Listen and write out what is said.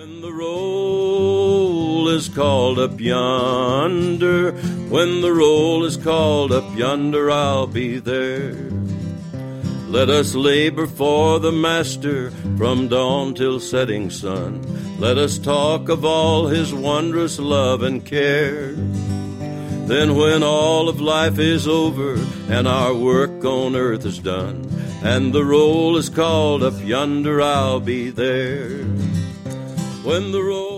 When the roll is called up yonder, when the roll is called up yonder, I'll be there. Let us labor for the Master from dawn till setting sun. Let us talk of all his wondrous love and care. Then when all of life is over and our work on earth is done, and the roll is called up yonder, I'll be there. When the roll